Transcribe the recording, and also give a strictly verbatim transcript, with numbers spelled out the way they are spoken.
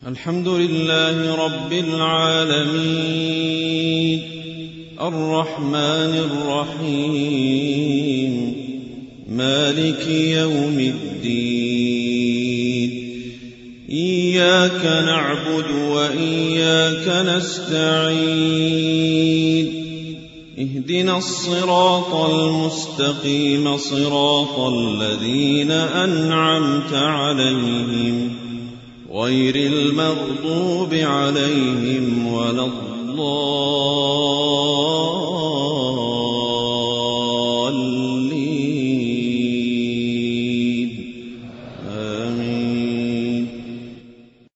الحمد لله رب العالمين الرحمن الرحيم مالك يوم الدين إياك نعبد وإياك نستعين اهدنا الصراط المستقيم صراط الذين أنعمت عليهم غير المغضوب عليهم ولا الضالين